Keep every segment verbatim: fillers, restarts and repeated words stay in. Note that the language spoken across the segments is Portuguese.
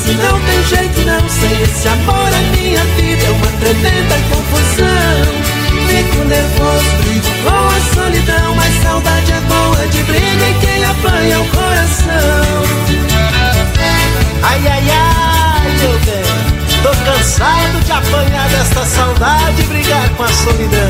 assim não tem jeito não. Sem esse amor a minha vida é uma tremenda confusão. Fico nervoso, brigo com a solidão, mas saudade é boa de briga e quem apanha é o coração. Ai, ai, ai, meu bem, tô cansado de apanhar desta saudade e brigar com a solidão.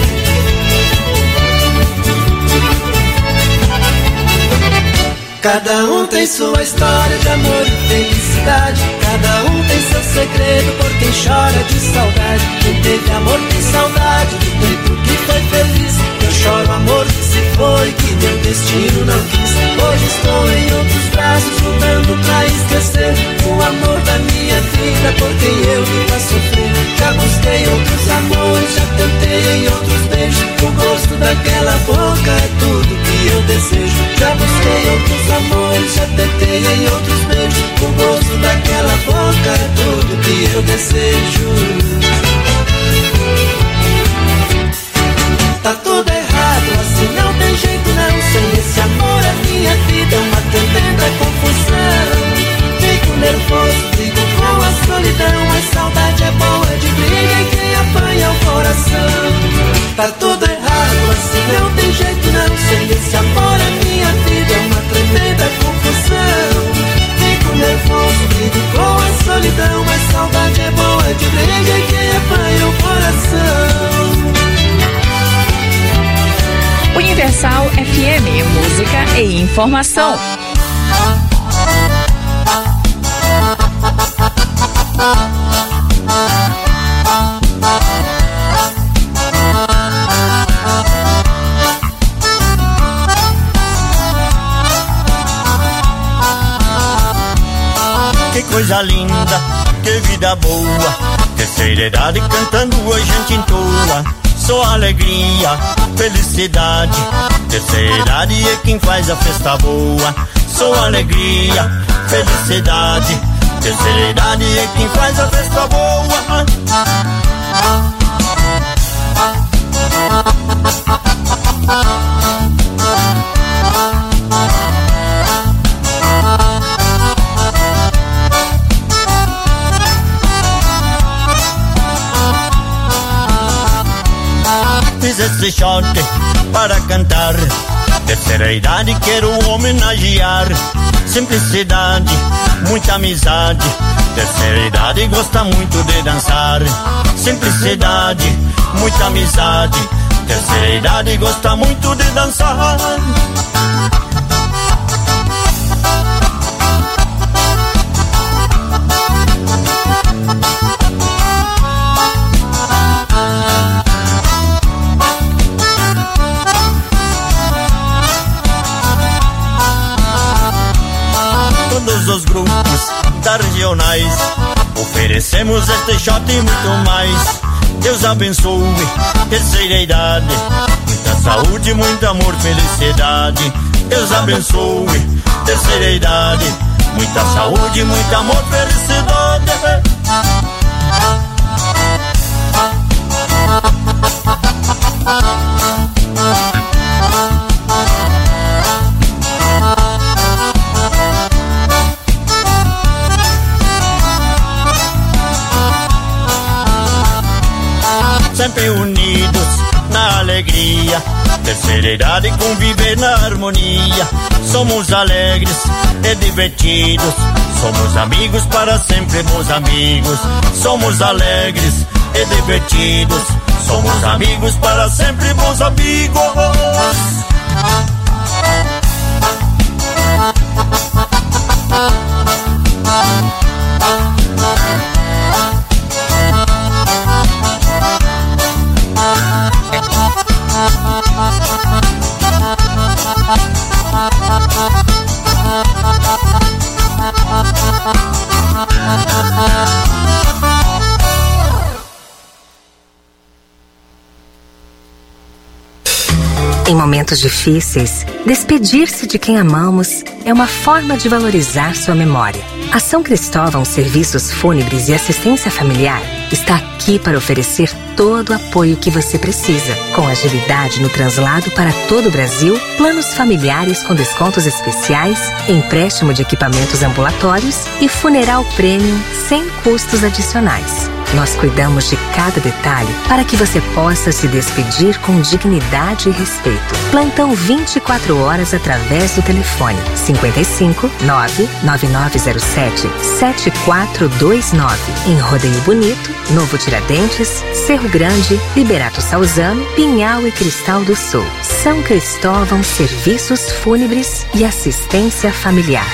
Cada um tem sua história de amor e felicidade. Cada um tem seu segredo por quem chora de saudade. Quem teve amor tem saudade do tempo que foi feliz. Eu choro amor que se foi, que meu destino não quis. Hoje estou em outros braços lutando pra esquecer o amor da minha vida por quem eu vivo a sofrer. Já busquei outros amores, já tentei em outros beijos. O gosto daquela boca é tudo que eu desejo. Já busquei outros amores, já tentei em outros beijos. O gosto daquela boca é tudo que eu desejo. Tá tudo errado, assim não tem jeito não. Sem esse amor a minha vida é uma tremenda confusão. Fico nervoso, brigo com a solidão, mas saudade é boa de briga e quem apanha é o coração. Tá tudo errado, assim não tem jeito não. Sem esse amor a minha vida é uma tremenda confusão. Fico nervoso, brigo com a solidão, mas saudade é boa de briga e quem apanha é o coração. Universal F M, música e informação. Que coisa linda, que vida boa. Terceira idade cantando a gente entoa. Só alegria, felicidade. Terceira idade é quem faz a festa boa. Só alegria, felicidade. Terceira idade é quem faz a festa boa. Fiz esse shot para cantar. Terceira idade quero homenagear. Simplicidade, muita amizade. Terceira idade gosta muito de dançar. Simplicidade, muita amizade. Terceira idade gosta muito de dançar. Todos os grupos das regionais oferecemos este shot e muito mais. Deus abençoe terceira idade, muita saúde, muito amor, felicidade. Deus abençoe terceira idade, muita saúde, muito amor, felicidade. Sempre unidos na alegria, terceira idade conviver na harmonia. Somos alegres e divertidos, somos amigos para sempre, meus amigos. Somos alegres e divertidos, somos amigos para sempre, meus amigos. Em momentos difíceis, despedir-se de quem amamos é uma forma de valorizar sua memória. A São Cristóvão Serviços Fúnebres e Assistência Familiar está aqui para oferecer todo o apoio que você precisa. Com agilidade no translado para todo o Brasil, planos familiares com descontos especiais, empréstimo de equipamentos ambulatórios e funeral premium sem custos adicionais. Nós cuidamos de cada detalhe para que você possa se despedir com dignidade e respeito. Plantão vinte e quatro horas através do telefone cinquenta e cinco, nove nove nove zero sete, sete quatro dois nove. Em Rodeio Bonito, Novo Tiradentes, Cerro Grande, Liberato Salzano, Pinhal e Cristal do Sul. São Cristóvão Serviços Fúnebres e Assistência Familiar.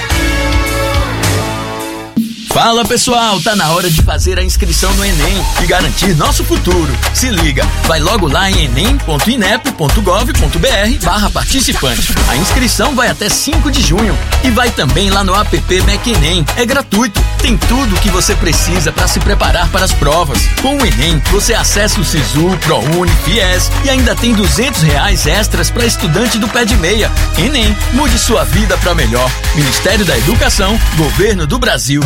Fala pessoal, tá na hora de fazer a inscrição no Enem e garantir nosso futuro. Se liga, vai logo lá em enem ponto inep ponto gov ponto br barra participante. A inscrição vai até cinco de junho e vai também lá no app MecEnem. É gratuito, tem tudo o que você precisa para se preparar para as provas. Com o Enem, você acessa o Sisu, ProUni, Fies e ainda tem duzentos reais extras para estudante do pé de meia. Enem, mude sua vida para melhor. Ministério da Educação, Governo do Brasil.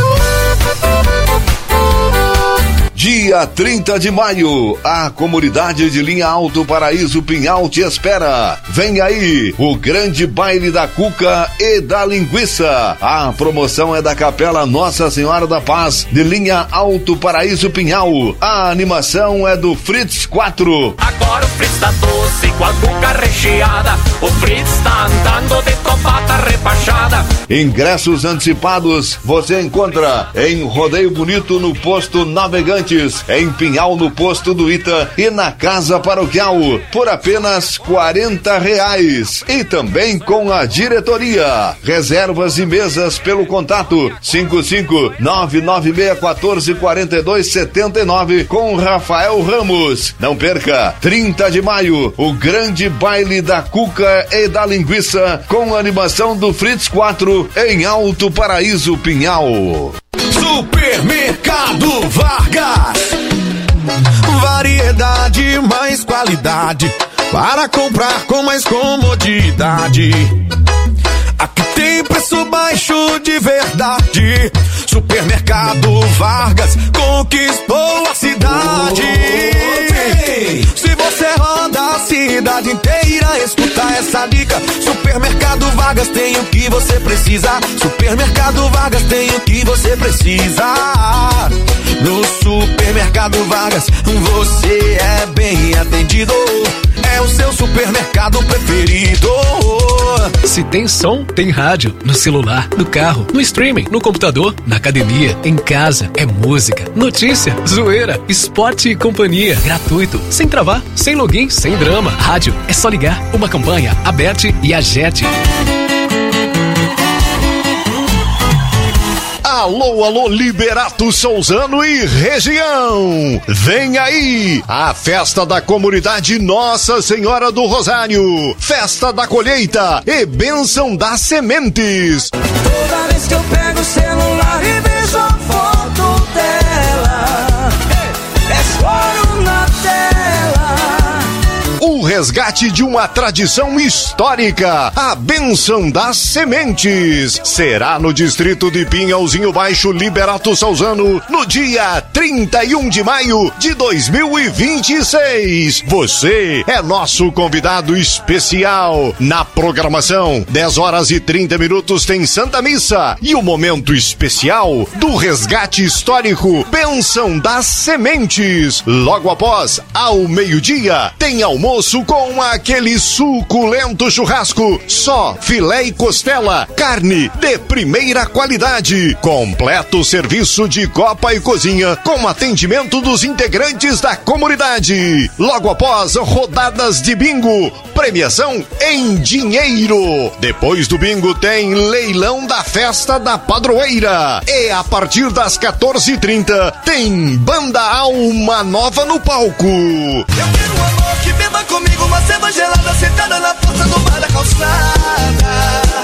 Dia trinta de maio, a comunidade de Linha Alto Paraíso Pinhal te espera. Vem aí, o grande baile da cuca e da linguiça. A promoção é da Capela Nossa Senhora da Paz de Linha Alto Paraíso Pinhal. A animação é do Fritz quatro. Agora o Fritz tá doce com a cuca recheada. O Fritz tá andando de copata repachada. Ingressos antecipados você encontra em Rodeio Bonito no posto Navegantes, em Pinhal no posto do Ita e na Casa Paroquial por apenas quarenta reais e também com a diretoria. Reservas e mesas pelo contato cinco cinco nove nove seis um quatro quatro dois sete nove com Rafael Ramos. Não perca, trinta de maio, o grande baile da cuca e da linguiça com a animação do Fritz quatro em Alto Paraíso Pinhal. Supermercado Vargas, variedade mais qualidade para comprar com mais comodidade. Aqui tem preço baixo de verdade. Supermercado Vargas conquistou a cidade. Se você roda a cidade inteira, escuta essa dica. Supermercado Vargas tem o que você precisa. Supermercado Vargas tem o que você precisa. No Supermercado Vargas você é bem atendido. É o seu supermercado preferido. Se tem som, tem rádio. No celular, no carro, no streaming, no computador, na academia, em casa. É música, notícia, zoeira, esporte e companhia. Gratuito, sem travar, sem login, sem drama. Rádio, é só ligar. Uma campanha, Aberte e Agete. Alô, alô, Liberato Salzano e região! Vem aí a festa da comunidade Nossa Senhora do Rosário, festa da colheita e bênção das sementes. Toda vez que eu pego o celular e vejo a foto dela, é choro na tela. O resgate de uma tradição histórica, a bênção das sementes, será no distrito de Pinhalzinho Baixo, Liberato Salzano, no dia trinta e um de maio de dois mil e vinte e seis. Você é nosso convidado especial. Na programação, dez horas e trinta minutos tem Santa Missa e o momento especial do resgate histórico, bênção das sementes. Logo após, ao meio-dia, tem almoço com aquele suculento churrasco, só filé e costela, carne de primeira qualidade, completo serviço de copa e cozinha com atendimento dos integrantes da comunidade. Logo após, rodadas de bingo, premiação em dinheiro. Depois do bingo tem leilão da festa da padroeira e a partir das quatorze e trinta tem Banda Alma Nova no palco. Eu quero um amor que beba comigo uma cerveja gelada sentada na porta do bar da calçada.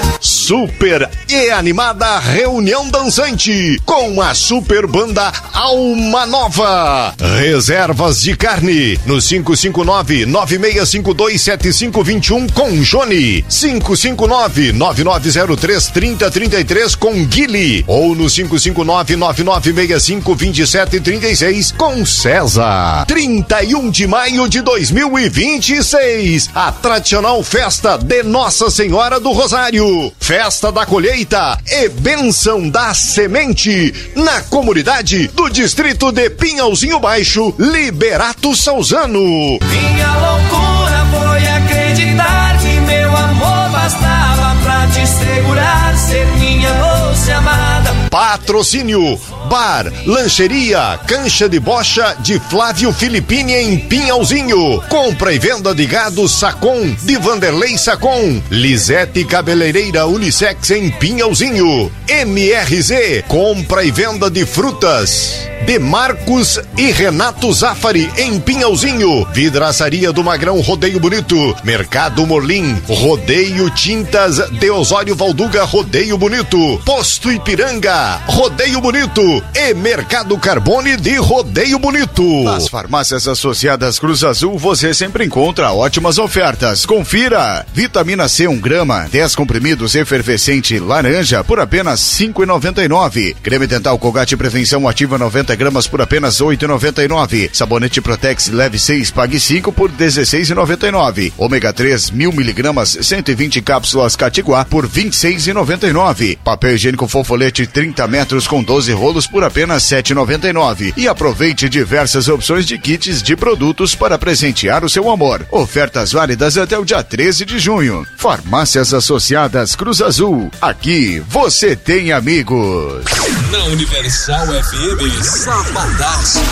super e animada reunião dançante com a super banda Alma Nova. Reservas de carne no cinco cinco nove, nove seis cinco dois, sete cinco dois um com Johnny, cinco cinco nove, nove nove zero três, três zero três três com Guile ou no cinco cinco nove, nove nove seis cinco, dois sete três seis com César. trinta e um de maio de dois mil e vinte e seis, a tradicional festa de Nossa Senhora do Rosário, festa da colheita e bênção da semente na comunidade do distrito de Pinhalzinho Baixo, Liberato Salzano. Minha loucura foi acreditar que meu amor bastava pra te segurar, ser minha doce amada. Patrocínio Bar, Lancheria, Cancha de Bocha de Flávio Filippini em Pinhalzinho. Compra e venda de gado Sacom de Vanderlei Sacom. Lisete Cabeleireira Unissex em Pinhalzinho. M R Z, compra e venda de frutas de Marcos e Renato Zafari em Pinhalzinho. Vidraçaria do Magrão Rodeio Bonito. Mercado Morlim, Rodeio Tintas de Osório Valduga Rodeio Bonito. Posto Ipiranga, Rodeio Bonito e Mercado Carbone de Rodeio Bonito. Nas farmácias associadas Cruz Azul você sempre encontra ótimas ofertas. Confira: vitamina C um grama, dez comprimidos efervescente laranja por apenas cinco reais e noventa e nove centavos. Creme dental Colgate Prevenção Ativa noventa gramas por apenas oito reais e noventa e nove centavos. Sabonete Protex Leve seis pague cinco por dezesseis reais e noventa e nove centavos. Ômega três mil miligramas cento e vinte cápsulas Catiguá por vinte e seis reais e noventa e nove centavos. Papel higiênico Fofolete trinta metros com doze rolos por apenas sete reais e noventa e nove centavos. E aproveite diversas opções de kits de produtos para presentear o seu amor. Ofertas válidas até o dia treze de junho. Farmácias Associadas Cruz Azul. Aqui você tem amigos. Na Universal F M, Sabadaço.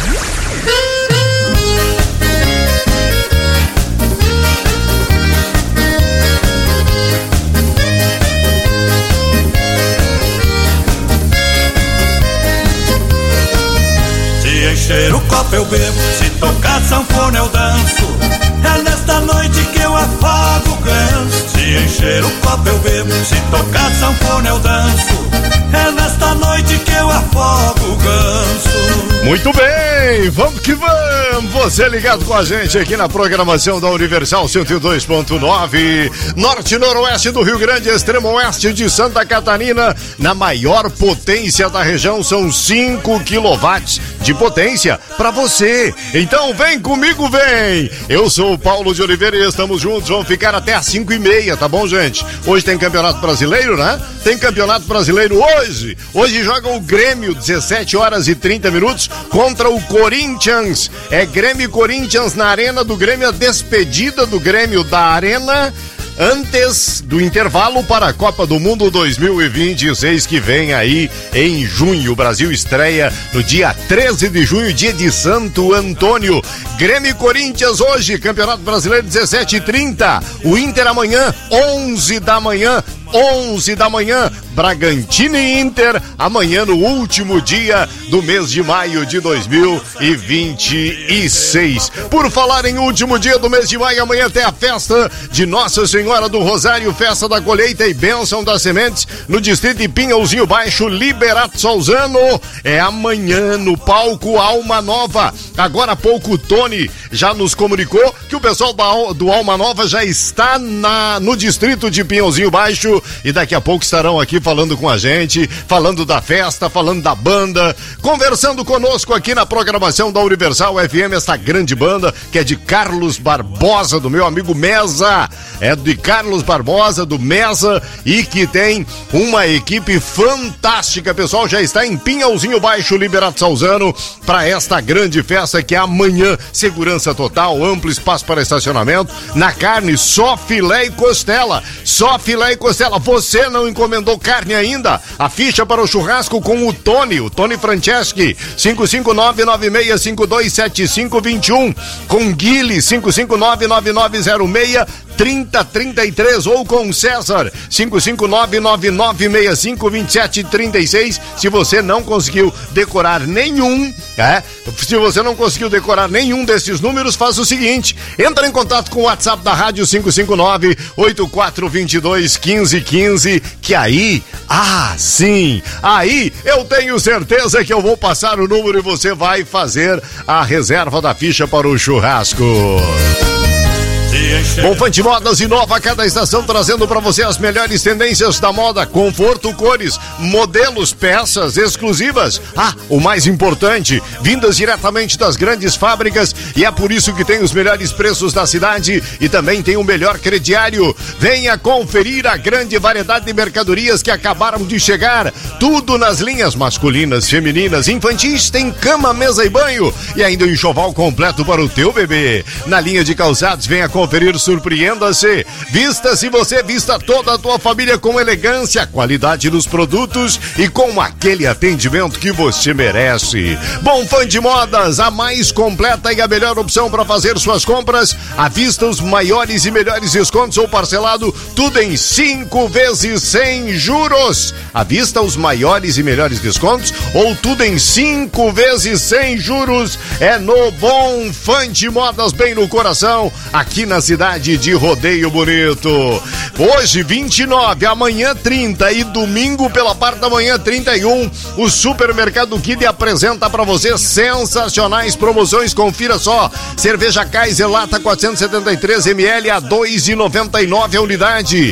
Se encher o copo eu bebo, se tocar sanfona eu danço. É nesta noite que eu afago o ganso. Se encher o copo eu bebo, se tocar sanfona eu danço. É nesta noite que eu afogo o ganso. Muito bem, vamos que vamos. Você ligado com a gente aqui na programação da Universal cento e dois ponto nove, norte e noroeste do Rio Grande, extremo oeste de Santa Catarina. Na maior potência da região, são cinco quilowatts de potência para você. Então vem comigo, vem. Eu sou o Paulo de Oliveira e estamos juntos. Vamos ficar até às cinco e meia, tá bom, gente? Hoje tem Campeonato Brasileiro, né? Tem Campeonato Brasileiro hoje. Hoje joga o Grêmio, dezessete horas e trinta minutos, contra o Corinthians. É Grêmio e Corinthians na Arena do Grêmio, a despedida do Grêmio da Arena antes do intervalo para a Copa do Mundo dois mil e vinte e seis, que vem aí em junho. O Brasil estreia no dia treze de junho, dia de Santo Antônio. Grêmio e Corinthians hoje, Campeonato Brasileiro, dezessete e trinta. O Inter amanhã, onze da manhã. onze da manhã, Bragantino e Inter, amanhã no último dia do mês de maio de dois mil e vinte e seis. Por falar em último dia do mês de maio, amanhã tem a festa de Nossa Senhora do Rosário, festa da colheita e bênção das sementes no distrito de Pinhalzinho Baixo, Liberato Salzano. É amanhã no palco Alma Nova. Agora há pouco o Tony já nos comunicou que o pessoal do Alma Nova já está na, no distrito de Pinhalzinho Baixo e daqui a pouco estarão aqui falando com a gente, falando da festa, falando da banda, conversando conosco aqui na programação da Universal F M, essa grande banda que é de Carlos Barbosa, do meu amigo Mesa, é de Carlos Barbosa, do Mesa, e que tem uma equipe fantástica. Pessoal, já está em Pinhalzinho Baixo, Liberato Salzano, para esta grande festa que é amanhã. Segurança total, amplo espaço para estacionamento, na carne só filé e costela, só filé e costela. Você não encomendou carne ainda? A ficha para o churrasco com o Tony, o Tony Franceschi, cinco cinco nove, nove seis cinco dois, sete cinco dois um, com Guile, cinco cinco nove, nove nove zero seis, trinta trinta e três ou com César cinco cinco nove nove nove seis cinco dois sete três seis. Se você não conseguiu decorar nenhum, é, se você não conseguiu decorar nenhum desses números, faz o seguinte, entra em contato com o WhatsApp da rádio cinco cinco nove oito quatro dois dois um cinco um cinco, que aí, ah, sim, aí eu tenho certeza que eu vou passar o número e você vai fazer a reserva da ficha para o churrasco. Bom Fã de Modas inova a cada estação, trazendo para você as melhores tendências da moda, conforto, cores, modelos, peças exclusivas. Ah, o mais importante, vindas diretamente das grandes fábricas, e é por isso que tem os melhores preços da cidade e também tem o melhor crediário. Venha conferir a grande variedade de mercadorias que acabaram de chegar. Tudo nas linhas masculinas, femininas, infantis, tem cama, mesa e banho, e ainda um enxoval completo para o teu bebê. Na linha de calçados, venha conferir, surpreenda-se. Vista-se você, vista toda a tua família com elegância, qualidade nos produtos e com aquele atendimento que você merece. Bom Fã de Modas, a mais completa e a melhor opção para fazer suas compras. À vista, os maiores e melhores descontos ou parcelado, tudo em cinco vezes sem juros. À vista, os maiores e melhores descontos ou tudo em cinco vezes sem juros. É no Bom Fã de Modas, bem no coração, aqui na cidade de Rodeio Bonito. Hoje vinte e nove, amanhã trinta e domingo pela parte da manhã trinta e um, o Supermercado Kid apresenta para você sensacionais promoções. Confira só: cerveja Kaiser lata quatrocentos e setenta e três mililitros a dois reais e noventa e nove a unidade.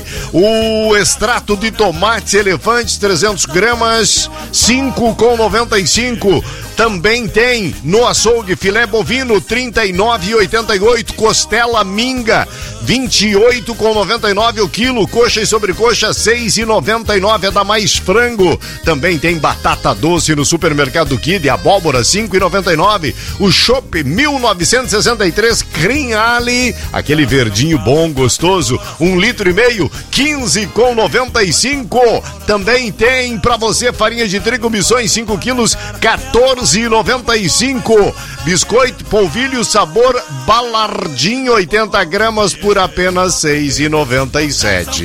O extrato de tomates elefantes trezentos gramas cinco reais e noventa e cinco. Também tem no açougue filé bovino trinta e nove reais e oitenta e oito, costela minga vinte e oito reais e noventa e nove o quilo, coxa e sobrecoxa seis reais e noventa e nove, é da Mais Frango. Também tem batata doce no Supermercado Kid, abóbora cinco reais e noventa e nove, o chopp mil novecentos e sessenta e três Cream Ali, aquele verdinho bom, gostoso, um litro e meio, quinze reais e noventa e cinco. Também tem pra você farinha de trigo Missões cinco quilos, quatorze reais e noventa e cinco. Biscoito polvilho sabor Balardinho oitenta gramas por apenas seis reais e noventa e sete.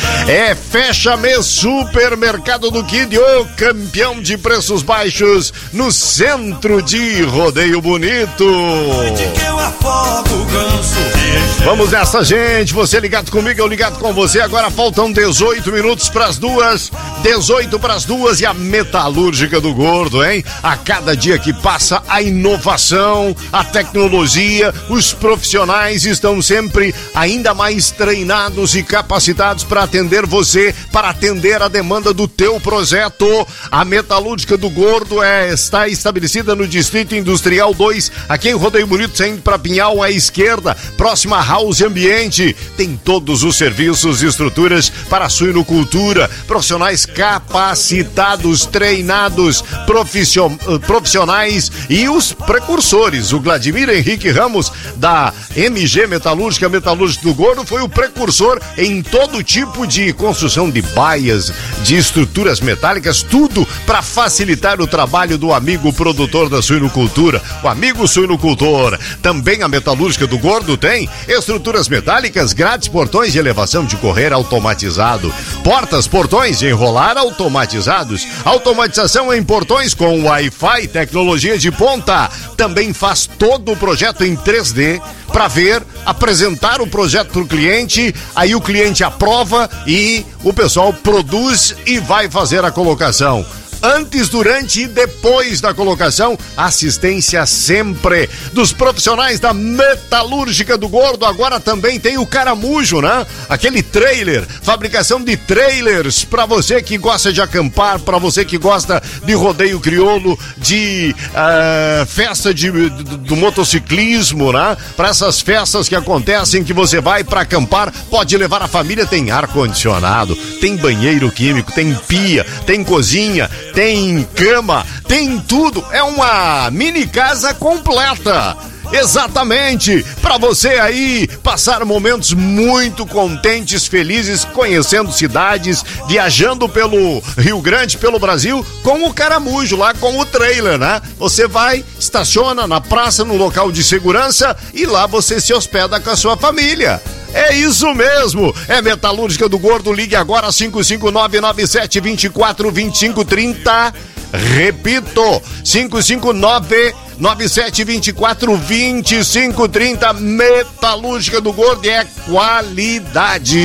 É fecha mês Supermercado do Kid, o campeão de preços baixos no centro de Rodeio Bonito. Vamos nessa, gente, você ligado comigo, eu ligado com você. Agora faltam dezoito minutos para as duas, dezoito para as duas, e a Metalúrgica do Gordo, hein? A cada dia que passa, a inovação, a tecnologia, os profissionais estão sempre ainda mais treinados e capacitados para atender você, para atender a demanda do teu projeto. A Metalúrgica do Gordo é, está estabelecida no Distrito Industrial dois, aqui em Rodeio Bonito, saindo para Pinhal à esquerda, próxima a House Ambiente. Tem todos os serviços e estruturas para a suinocultura, profissionais capacitados, treinados, profission, profissionais e os precursores. O Vladimir Henrique Ramos, da M G Metalúrgica, Metalúrgica do Gordo, foi o precursor em todo tipo de construção de baias, de estruturas metálicas, tudo para facilitar o trabalho do amigo produtor da suinocultura, o amigo suinocultor. Também a Metalúrgica do Gordo tem estruturas metálicas, grades, portões de elevação de correr automatizado, portas, portões de enrolar automatizados, automatização em portões com Wi-Fi, tecnologia de ponta. Também faz todo o projeto em três D para ver, apresentar o projeto para o cliente, aí o cliente aprova e o pessoal produz e vai fazer a colocação. Antes, durante e depois da colocação, assistência sempre dos profissionais da Metalúrgica do Gordo. Agora também tem o Caramujo, né? Aquele trailer, fabricação de trailers para você que gosta de acampar, para você que gosta de rodeio crioulo, de uh, festa de, do, do motociclismo, né? Para essas festas que acontecem, que você vai para acampar, pode levar a família. Tem ar-condicionado, tem banheiro químico, tem pia, tem cozinha, tem cama, tem tudo. É uma mini casa completa. Exatamente, para você aí passar momentos muito contentes, felizes, conhecendo cidades, viajando pelo Rio Grande, pelo Brasil, com o Caramujo lá, com o trailer, né? Você vai, estaciona na praça, no local de segurança, e lá você se hospeda com a sua família. É isso mesmo, é Metalúrgica do Gordo. Ligue agora cinco cinco nove nove sete dois quatro dois cinco três zero. Repito, cinco cinco nove nove sete dois quatro dois cinco três zero. Metalúrgica do Gordo é qualidade.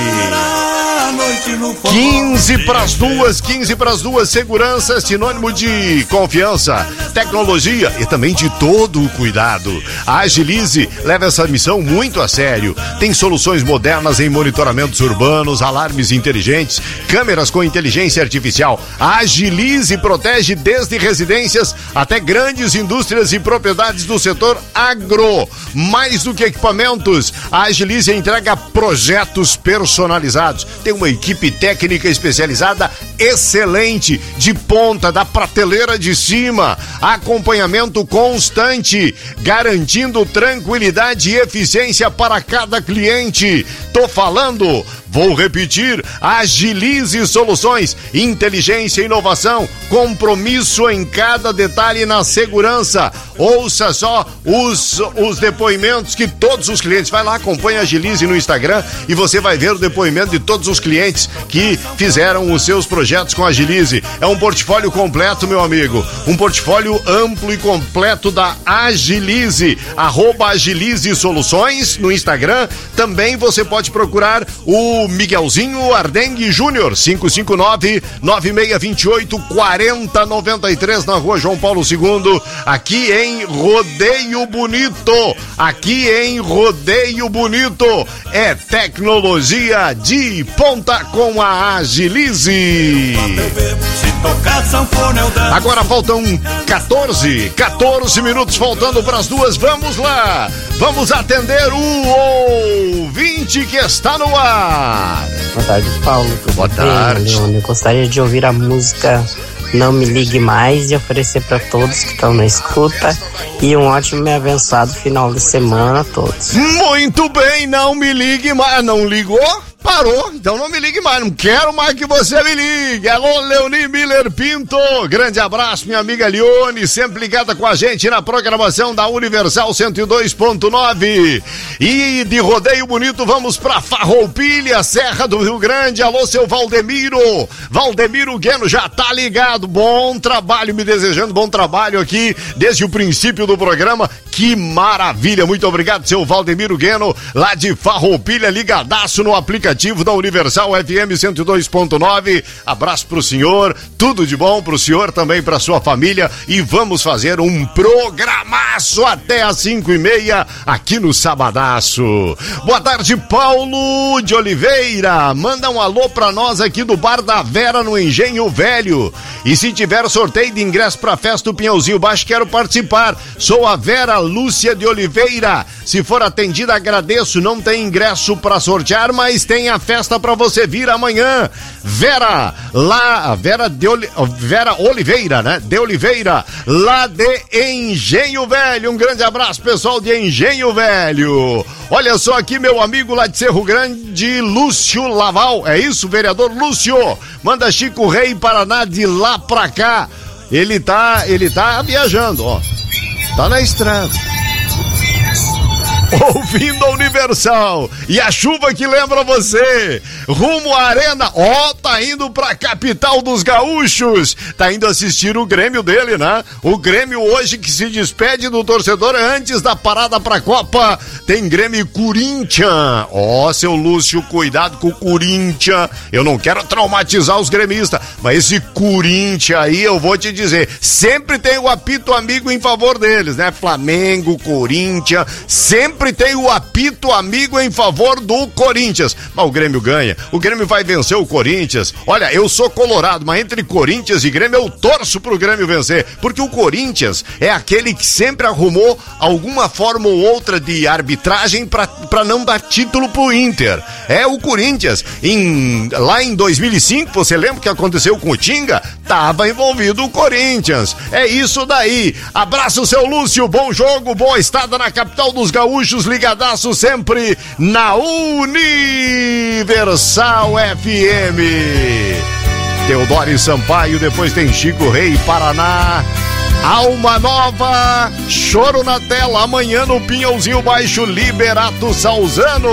quinze para as duas, quinze para as duas. Segurança, sinônimo de confiança, tecnologia e também de todo o cuidado. A Agilize leva essa missão muito a sério. Tem soluções modernas em monitoramentos urbanos, alarmes inteligentes, câmeras com inteligência artificial. A Agilize protege desde residências até grandes indústrias e propriedades do setor agro. Mais do que equipamentos, a Agilize entrega projetos personalizados. Tem uma equipe técnica especializada excelente, de ponta, da prateleira de cima, acompanhamento constante, garantindo tranquilidade e eficiência para cada cliente. Tô falando, vou repetir, Agilize Soluções, inteligência e inovação, compromisso em cada detalhe na segurança. Ouça só os, os depoimentos que todos os clientes, vai lá, acompanha a Agilize no Instagram e você vai ver o depoimento de todos os clientes que fizeram os seus projetos com a Agilize. É um portfólio completo, meu amigo, um portfólio amplo e completo da Agilize, arroba Agilize Soluções no Instagram. Também você pode procurar o Miguelzinho Ardengue Júnior, cinco cinco nove nove seis dois oito quatro zero nove três, na rua João Paulo segundo, aqui em Rodeio Bonito, aqui em Rodeio Bonito. É tecnologia de ponta com a Agilize. Agora faltam quatorze, quatorze minutos faltando para as duas. Vamos lá, vamos atender o ouvinte que está no ar. Boa tarde, Paulo. Tudo Boa tarde. bem, Leone? Eu gostaria de ouvir a música Não Me Ligue Mais e oferecer para todos que estão na escuta e um ótimo e abençoado final de semana a todos. Muito bem, não me ligue mais. Não ligou? Parou, então não me ligue mais, não quero mais que você me ligue. Alô, Leoni Miller Pinto, grande abraço, minha amiga Leone, sempre ligada com a gente na programação da Universal cento e dois ponto nove. E de Rodeio Bonito vamos pra Farroupilha, Serra do Rio Grande. Alô, seu Valdemiro, Valdemiro Gueno já tá ligado, bom trabalho, me desejando bom trabalho aqui desde o princípio do programa. Que maravilha, muito obrigado, seu Valdemiro Gueno, lá de Farroupilha, ligadaço no aplicativo da Universal F M cento e dois ponto nove. Abraço pro senhor, tudo de bom pro senhor, também pra sua família, e vamos fazer um programaço até às cinco e meia aqui no Sabadaço. Boa tarde, Paulo de Oliveira, manda um alô pra nós aqui do Bar da Vera no Engenho Velho, e se tiver sorteio de ingresso pra festa do Pinhãozinho Baixo, quero participar. Sou a Vera Lúcia de Oliveira, se for atendida agradeço. Não tem ingresso pra sortear, mas tem a festa pra você vir amanhã. Vera, lá, Vera de Oli, Vera Oliveira, né? De Oliveira, lá de Engenho Velho. Um grande abraço, pessoal de Engenho Velho. Olha só aqui, meu amigo lá de Cerro Grande, Lúcio Laval. É isso, vereador Lúcio? Manda Chico Rei Paraná de lá pra cá. Ele tá, ele tá viajando, ó. Tá na estrada, ouvindo a Universal, e a chuva que lembra você, rumo à arena, ó, oh, tá indo pra capital dos gaúchos, tá indo assistir o Grêmio dele, né? O Grêmio hoje que se despede do torcedor antes da parada pra Copa, tem Grêmio e Corinthians. Ó, oh, seu Lúcio, cuidado com o Corinthians, eu não quero traumatizar os gremistas, mas esse Corinthians aí, eu vou te dizer, sempre tem o apito amigo em favor deles, né? Flamengo, Corinthians, sempre tem o apito amigo em favor do Corinthians. Mas o Grêmio ganha, o Grêmio vai vencer o Corinthians. Olha, eu sou colorado, mas entre Corinthians e Grêmio eu torço pro Grêmio vencer, porque o Corinthians é aquele que sempre arrumou alguma forma ou outra de arbitragem pra, pra não dar título pro Inter. É o Corinthians. Em, lá em dois mil e cinco, você lembra o que aconteceu com o Tinga? Tava envolvido o Corinthians. É isso daí. Abraço, seu Lúcio, bom jogo, boa estada na capital dos gaúchos, ligadaço sempre na Universal F M. Teodoro Sampaio, depois tem Chico Rei Paraná. Alma Nova, Choro na Tela, amanhã no Pinhãozinho Baixo, Liberato Salzano.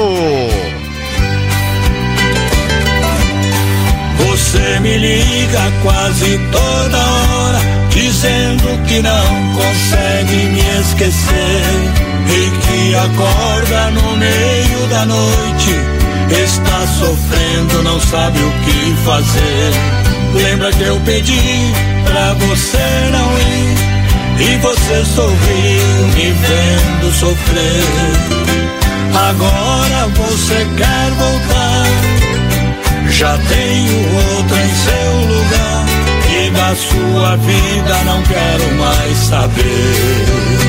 Você me liga quase toda hora, dizendo que não consegue me esquecer e que acorda no meio da noite, está sofrendo, não sabe o que fazer. Lembra que eu pedi pra você não ir e você sorriu me vendo sofrer. Agora você quer voltar, já tenho outra em seu lugar e da sua vida não quero mais saber.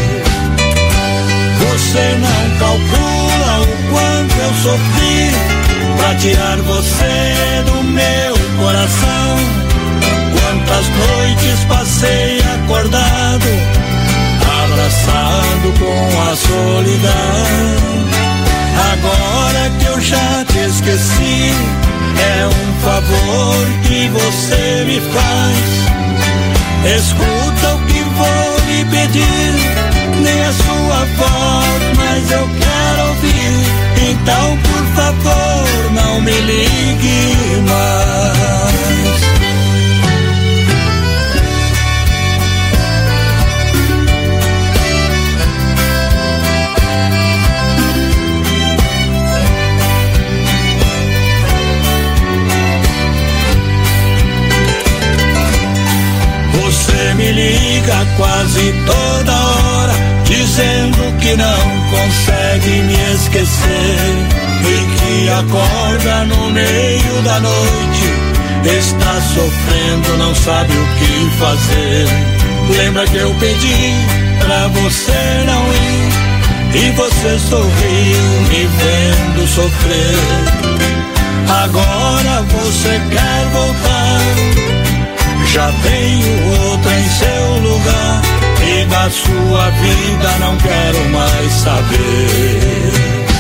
Você não calcula o quanto eu sofri pra tirar você do meu coração. Quantas noites passei acordado, abraçado com a solidão. Agora que eu já te esqueci, é um favor que você me faz. Escuta o que vou lhe pedir, nem a sua voz, mas eu quero ouvir. Então, por favor, não me ligue mais. Você me liga quase toda hora, dizendo que não consegue me esquecer e que acorda no meio da noite, está sofrendo, não sabe o que fazer. Lembra que eu pedi pra você não ir e você sorriu me vendo sofrer. Agora você quer voltar, já tenho outra em seu lugar e da sua vida não quero mais saber.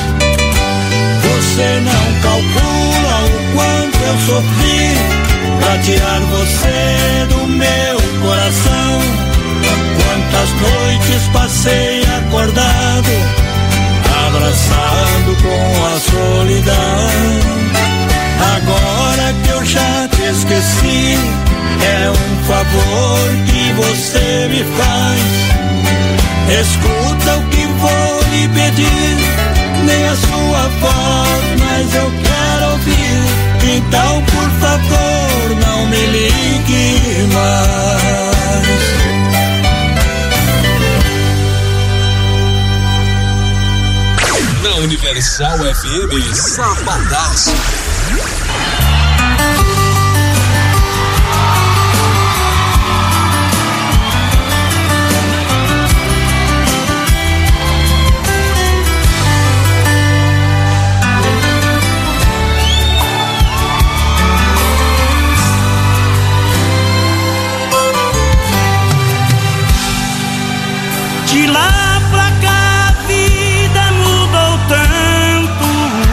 Você não calcula o quanto eu sofri pra tirar você do meu coração. Quantas noites passei acordado, abraçado com a solidão. Agora que eu já te esqueci, é um favor que você me faz. Escuta o que vou lhe pedir, nem a sua voz, mas eu quero ouvir. Então, por favor, não me ligue mais. Na Universal F M, Sabadaço. De lá pra cá a vida mudou tanto,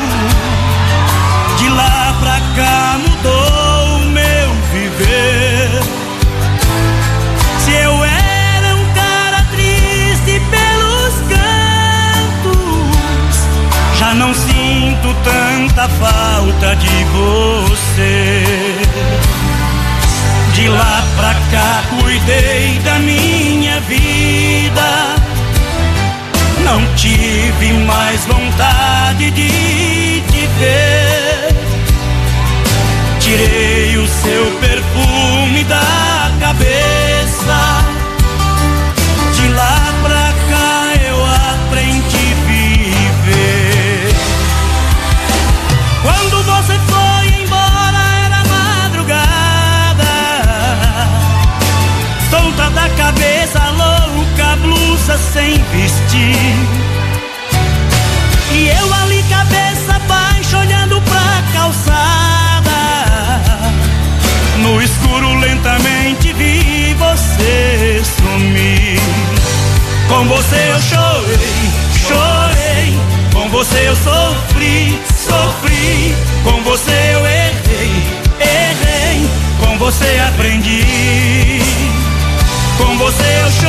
de lá pra cá mudou o meu viver. Se eu era um cara triste pelos cantos, já não sinto tanta falta de você. De lá pra cá cuidei da minha vida, não tive mais vontade de te ver. Tirei o seu perfume da cabeça, de lá pra cá eu aprendi a viver. Quando você foi embora era madrugada, tonta da cabeça, louca, blusa sem vestir. E eu ali cabeça baixa olhando pra calçada, no escuro lentamente vi você sumir. Com você eu chorei, chorei, com você eu sofri, sofri. Com você eu errei, errei, com você aprendi. Com você eu chorei,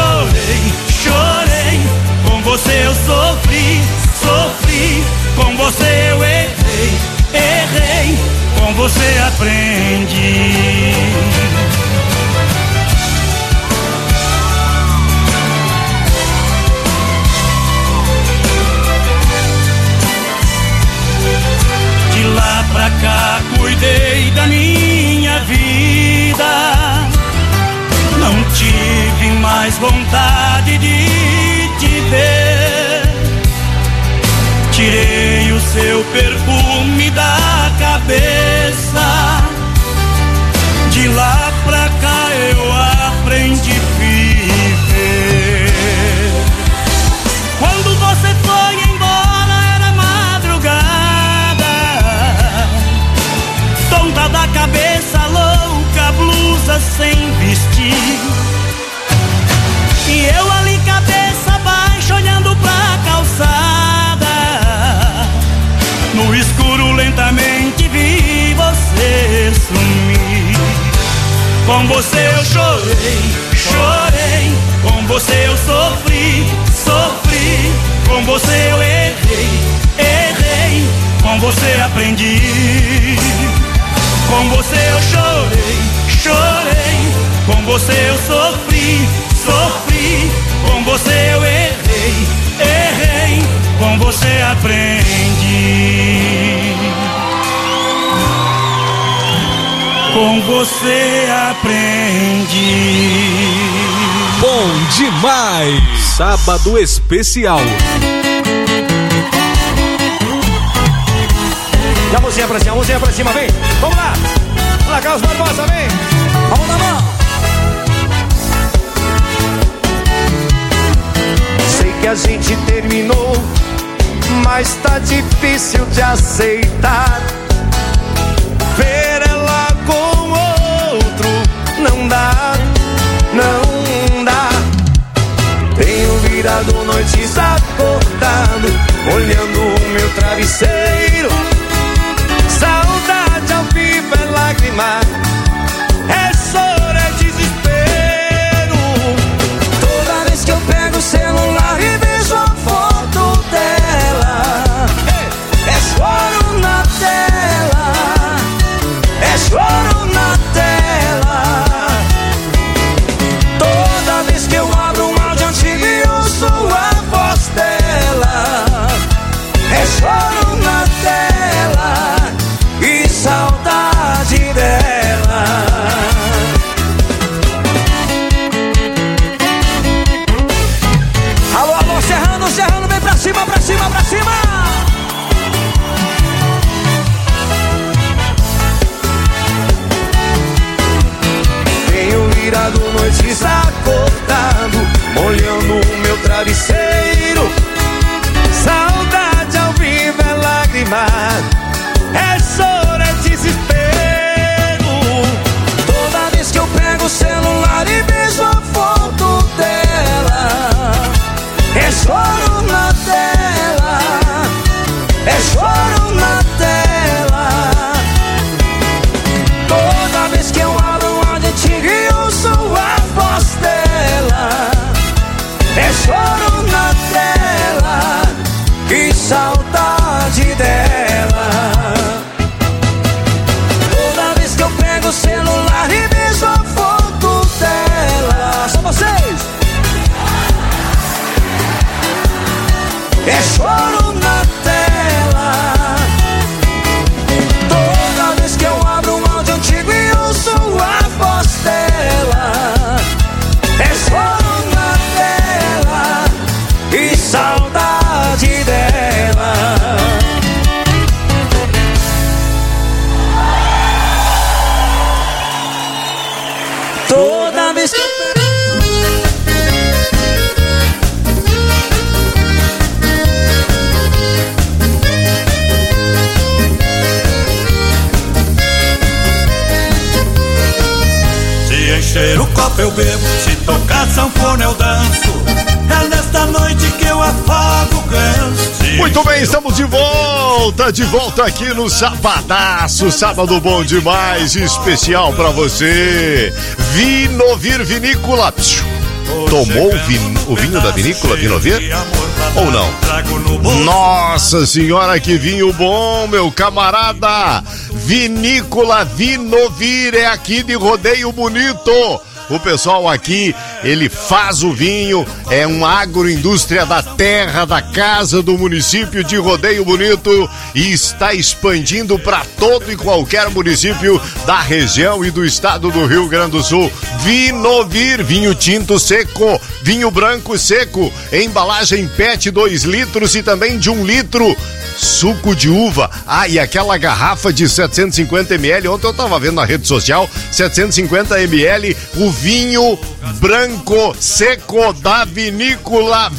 aprendi. De lá pra cá cuidei da minha vida, não tive mais vontade de te ver. Tirei o seu perfume da cabeça, de lá pra cá eu aprendi a viver. Quando você foi embora era madrugada, tonta da cabeça, louca, blusa sem vestir, e eu ali cabeça baixa olhando pra calçada. No escuro lentamente vi você sumir. Com você eu chorei, chorei. Com você eu sofri, sofri. Com você eu errei, errei. Com você aprendi. Com você eu chorei, chorei. Com você eu sofri, sofri. Com você eu errei, errei. Com você aprendi. Com você aprendi. Bom demais! Sábado especial. E a mãozinha pra cima, a mãozinha pra cima, vem! Vamos lá! Vamos lá, Carlos Barbosa, vem! Vamos na mão! Sei que a gente terminou, mas tá difícil de aceitar. Ver ela com outro não dá, não dá. Tenho virado noites acordado, olhando o meu travesseiro. Saudade ao vivo é lágrima, é choro, é desespero. Toda vez que eu pego o celular e vejo a foto dela, é choro na tela, é choro na tela. Toda vez que eu abro um áudio antigo e ouço a voz dela, é choro na tela e saudade dela. Alô, alô, Serrano, Serrano, vem pra cima, pra cima, pra cima! Tenho virado noites acordado, molhando o meu travesseiro. Saudade ao vivo é lágrima, é choro, é desespero. Toda vez que eu pego o celular e vejo a foto dela, é choro na tela, é choro na tela. Toda vez que eu abro um áudio antigo e ouço a voz dela, é choro na tela e saudade dela. Toda vez que eu pego o celular e vejo a foto dela, só vocês, é choro na tela. Toda vez que eu abro um áudio antigo e ouço a voz dela, é choro na tela e saudade dela. Toda vez que Se encher o copo eu bebo, se tocar sanfona eu danço. É nesta noite que eu afago o ganso. Muito bem, estamos de volta, de volta aqui no Sabadaço, sábado bom demais, especial pra você. Vinovir Vinícola. Psiu. Tomou o vinho, o vinho da vinícola Vinovir? Ou não? Nossa senhora, que vinho bom, meu camarada! Vinícola Vinovir, é aqui de Rodeio Bonito. O pessoal aqui, ele faz o vinho, é uma agroindústria da terra, da casa do município de Rodeio Bonito e está expandindo para todo e qualquer município da região e do estado do Rio Grande do Sul. Vinovir, vinho tinto seco, vinho branco seco, embalagem P E T dois litros e também de um litro. Suco de uva, ah, e aquela garrafa de setecentos e cinquenta mililitros, ontem eu tava vendo na rede social, setecentos e cinquenta mililitros, o vinho branco seco da vinícola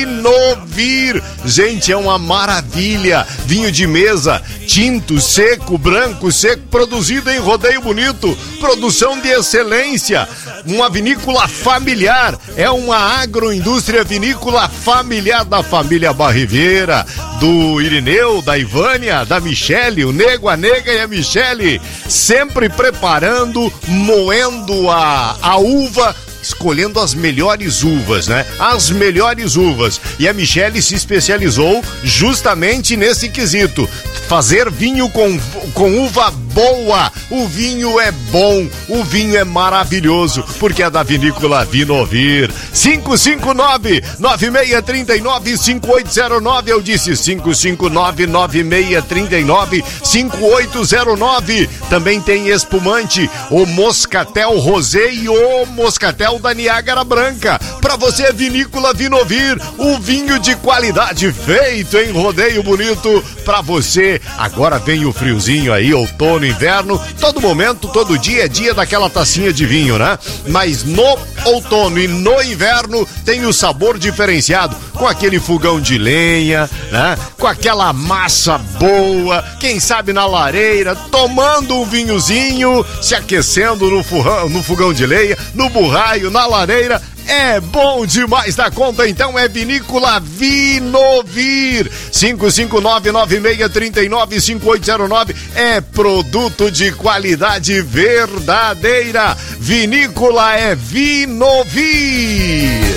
Vinovir. Gente, é uma maravilha, vinho de mesa, tinto, seco, branco, seco, produzido em Rodeio Bonito, produção de excelência, uma vinícola familiar, é uma agroindústria vinícola familiar da família Barriveira, do Irineu, da Ivânia, da Michele, o Nego, a Nega e a Michele, sempre preparando, moendo a, a uva, escolhendo as melhores uvas, né? As melhores uvas. E a Michele se especializou justamente nesse quesito, fazer vinho com, com uva boa. O vinho é bom, o vinho é maravilhoso, porque é da vinícola Vinovir. cinco cinco nove, nove seis três nove, cinco oito zero nove, eu disse cinco cinco nove, nove seis três nove, cinco oito zero nove. Também tem espumante, o Moscatel Rosé e o Moscatel da Niágara Branca. Pra você, vinícola Vinovir, o vinho de qualidade feito em Rodeio Bonito. Pra você, agora vem o friozinho aí, outono, inverno, todo momento, todo dia é dia daquela tacinha de vinho, né? Mas no outono e no inverno tem o sabor diferenciado, com aquele fogão de lenha, né? Com aquela massa boa, quem sabe na lareira, tomando um vinhozinho, se aquecendo no, furrão, no fogão de lenha, no burraio, na lareira. É bom demais da conta, então é vinícola Vinovir. cinco cinco nove, nove seis três nove, cinco oito zero nove. É produto de qualidade verdadeira. Vinícola é Vinovir.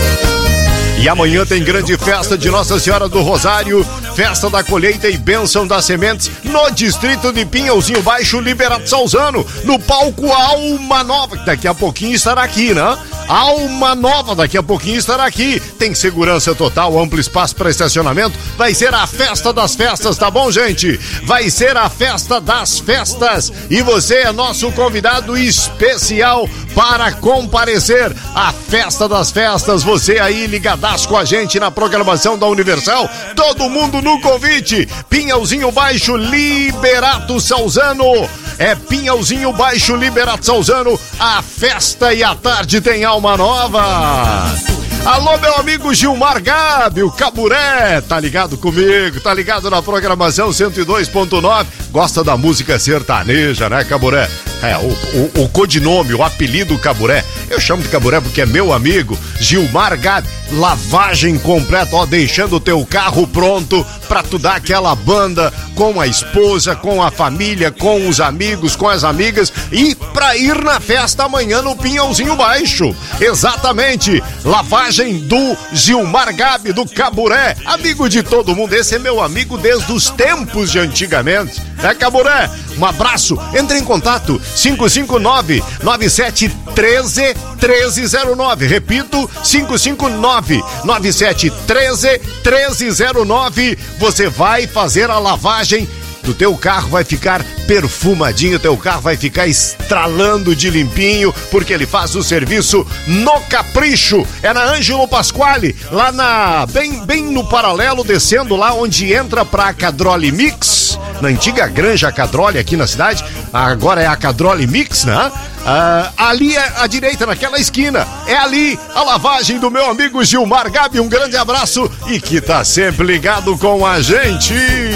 E amanhã tem grande festa de Nossa Senhora do Rosário, festa da colheita e bênção das sementes no distrito de Pinhalzinho Baixo, Liberato Salzano, no palco Alma Nova, que daqui a pouquinho estará aqui, né? Alma Nova, daqui a pouquinho estará aqui. Tem segurança total, amplo espaço para estacionamento. Vai ser a festa das festas, tá bom, gente? Vai ser a festa das festas e você é nosso convidado especial para comparecer à festa das festas. Você aí ligadaço com a gente na programação da Universal, todo mundo no convite. Pinhalzinho Baixo, Liberato Salzano. É Pinhalzinho Baixo, Liberato Salzano. A festa e a tarde tem Alma Nova. Alô, meu amigo Gilmar Gabi, o Caburé, tá ligado comigo, tá ligado na programação cento e dois ponto nove, gosta da música sertaneja, né, Caburé? É, o, o, o codinome, o apelido Caburé, eu chamo de Caburé porque é meu amigo Gilmar Gabi. Lavagem completa, ó, deixando o teu carro pronto pra tu dar aquela banda com a esposa, com a família, com os amigos, com as amigas e pra ir na festa amanhã no Pinhalzinho Baixo. Exatamente, lavagem do Gilmar Gabi, do Caburé, amigo de todo mundo. Esse é meu amigo desde os tempos de antigamente, é, Caburé? Um abraço, entre em contato cinco cinco nove, nove sete um três, um três zero nove, repito, cinco cinco nove, nove sete um três, um três zero nove. Você vai fazer a lavagem do teu carro, vai ficar perfumadinho, teu carro vai ficar estralando de limpinho, porque ele faz o serviço no capricho. É na Ângelo Pasquale, lá na bem, bem no paralelo, descendo lá onde entra pra Cadroli Mix, na antiga Granja Cadroli aqui na cidade, agora é a Cadroli Mix, né? Ah, ali é à direita, naquela esquina, é ali a lavagem do meu amigo Gilmar Gabi. Um grande abraço e que tá sempre ligado com a gente.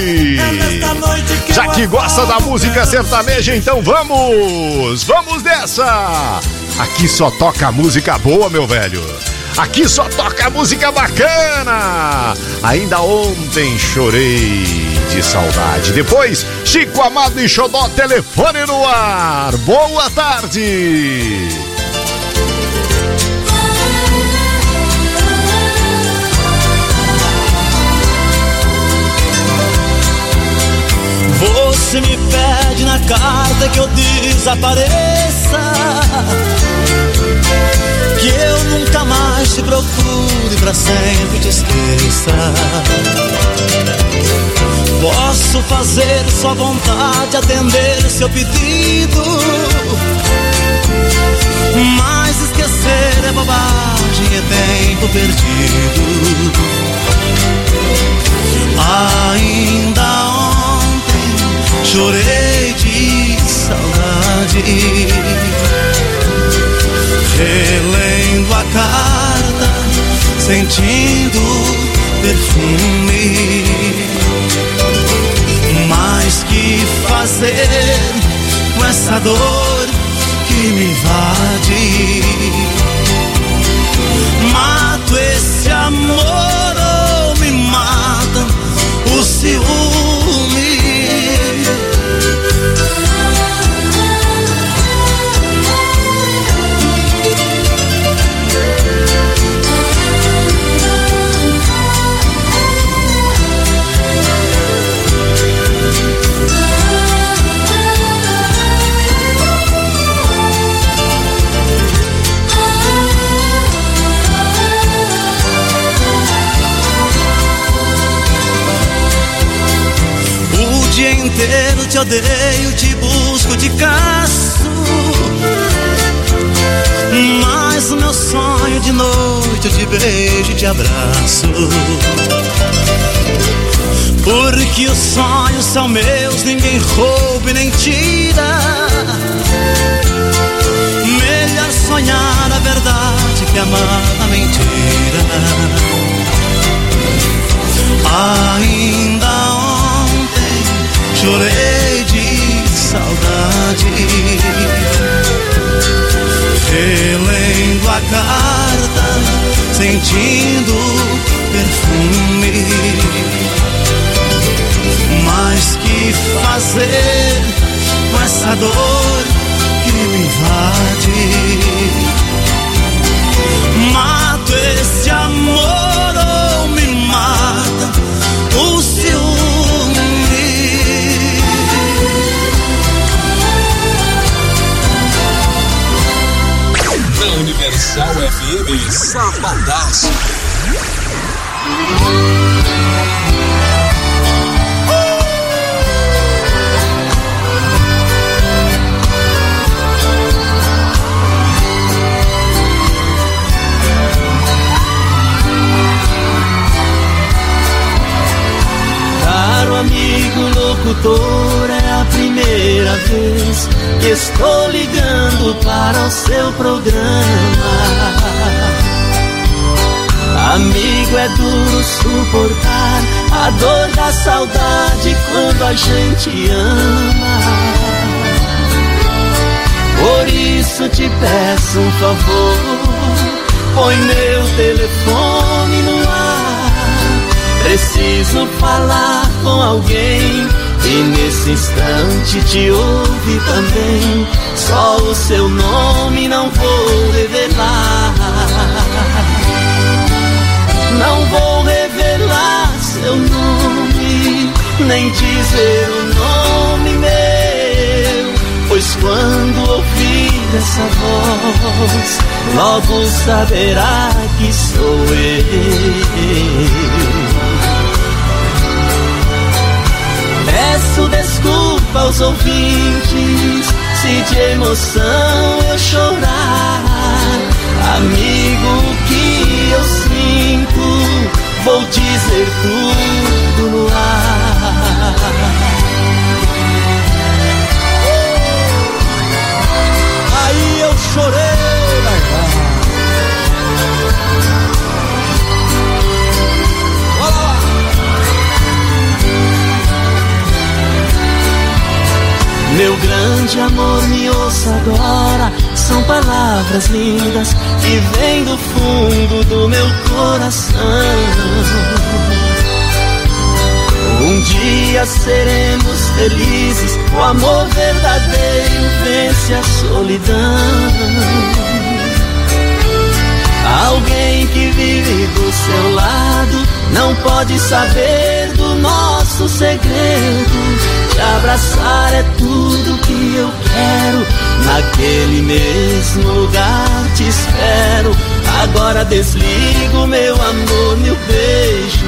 Já que gosta da música sertaneja, então vamos, vamos dessa. Aqui só toca música boa, meu velho. Aqui só toca música bacana. Ainda ontem chorei de saudade. Depois, Chico Amado e Xodó, telefone no ar. Boa tarde. Você você me pede na carta que eu desapareça, que eu nunca mais te procure, pra sempre te esqueça. Posso fazer sua vontade, atender seu pedido, mas esquecer é bobagem, é tempo perdido. Ainda ontem chorei de saudade, relendo a carta, sentindo perfume. Mas que fazer com essa dor que me invade? Mato esse amor ou me mata o ciúme? O dia inteiro te odeio, te busco, te caço, mas o meu sonho de noite eu te beijo e te abraço. Porque os sonhos são meus, ninguém rouba e nem tira. Melhor sonhar a verdade que amar a mentira. Ainda ontem chorei de saudade, relendo a carta, sentindo perfume. Mas que fazer com essa dor que me invade? Mato esse amor ou me mata o ciúme? Na Universal F M, Sabadaço. Caro amigo locutor, é a primeira vez que estou ligando para o seu programa. Amigo, é duro suportar a dor da saudade quando a gente ama. Por isso te peço um favor, põe meu telefone no ar. Preciso falar com alguém e nesse instante te ouve também. Só o seu nome não vou revelar. Não vou revelar seu nome, nem dizer o nome meu, pois quando ouvir essa voz, logo saberá que sou eu. Peço desculpa aos ouvintes se de emoção eu chorar. Amigo, o que eu sinto, vou dizer tudo no ar. Aí eu chorei, largar. Meu grande amor, me ouça agora. São palavras lindas que vêm do fundo do meu coração. Um dia seremos felizes, o amor verdadeiro vence a solidão. Alguém que vive do seu lado não pode saber do nosso segredo. te abraçar é tudo que eu quero. Naquele mesmo lugar te espero. Agora desligo, meu amor, meu beijo.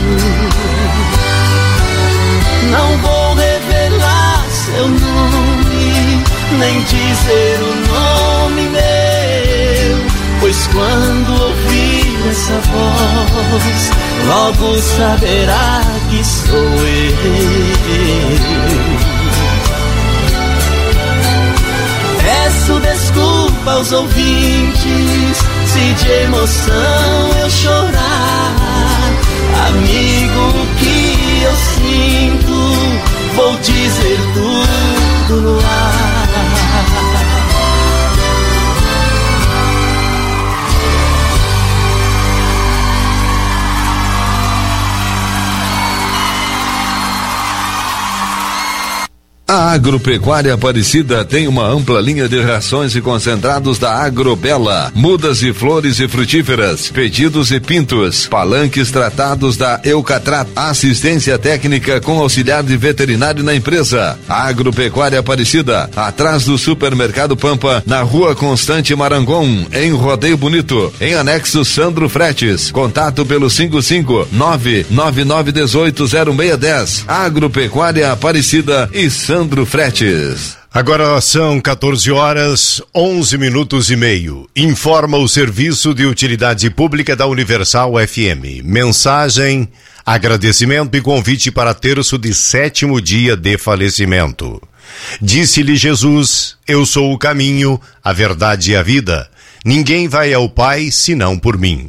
Não vou revelar seu nome, nem dizer o nome meu, pois quando ouvir essa voz, logo saberá que sou eu. Peço desculpa aos ouvintes se de emoção eu chorar. Amigo, o que eu sinto, vou dizer tudo no ar. A Agropecuária Aparecida tem uma ampla linha de rações e concentrados da Agrobela, mudas e flores e frutíferas, pedidos e pintos, palanques tratados da Eucatrat, assistência técnica com auxiliar de veterinário na empresa. A Agropecuária Aparecida, atrás do Supermercado Pampa, na Rua Constante Marangon, em Rodeio Bonito, em anexo Sandro Fretes. Contato pelo cinco cinco nove nove nove um oito zero seis um zero. Agropecuária Aparecida e Sandro Fretes. Agora são quatorze horas, onze minutos e meio. Informa o Serviço de Utilidade Pública da Universal F M. Mensagem, agradecimento e convite para terço de sétimo dia de falecimento. Disse-lhe Jesus, eu sou o caminho, a verdade e a vida. Ninguém vai ao Pai senão por mim.